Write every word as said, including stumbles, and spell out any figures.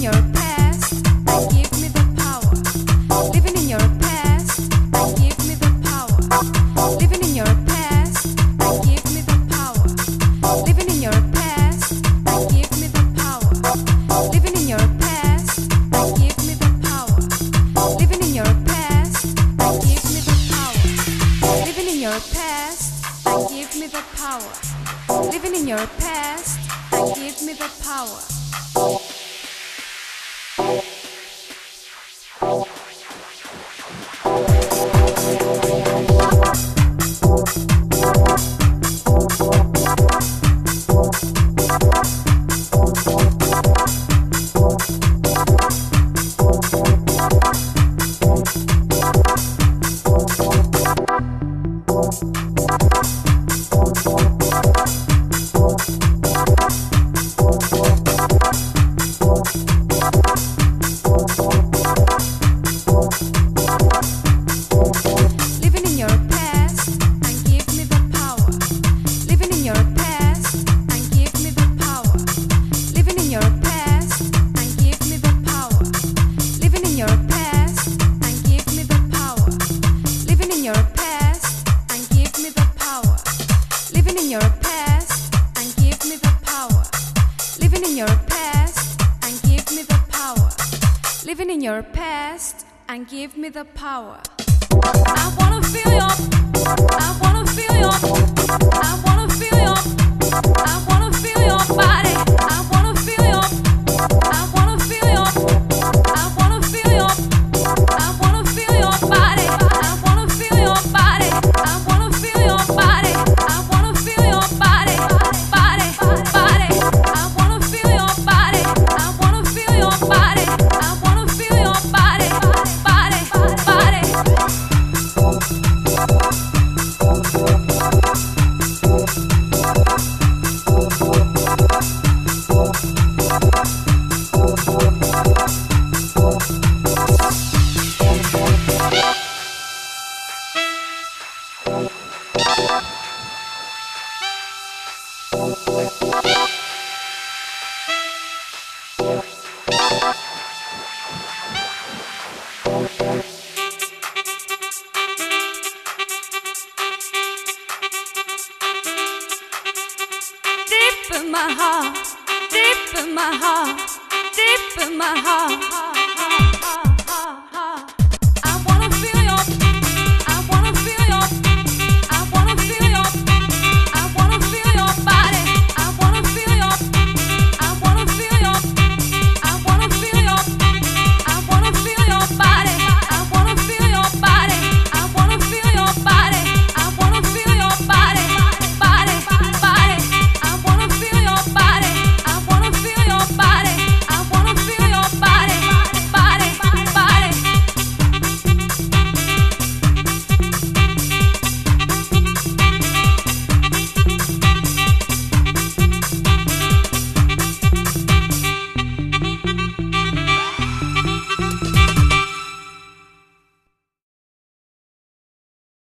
your past and give me the power. Living in your past and give me the power. Living in your past and give me the power. Living in your past and give me the power. Living in your past and give me the power. Living in your past and give me the power. Living in your past and give me the power. Living in your past and give me the power. Living in your past and give me the power. Living in your past and give me the power. Living in your past and give me the power. Living in your past and give me the power. Living in your past and give me the power. Living in your past and give me the power. Living in your past and give me the power. Living in your past and give me the power. I wanna feel your, I wanna feel your, I wanna feel your, I wanna feel your body. I wanna feel your, I wanna feel your, I wanna feel your, I wanna feel your body. I wanna feel your body. I wanna feel your body. I wanna feel your body, body, body. I wanna feel your body. I wanna feel your body. I wanna feel your body, body, body. Deep in my heart, deep in my heart, deep in my heart.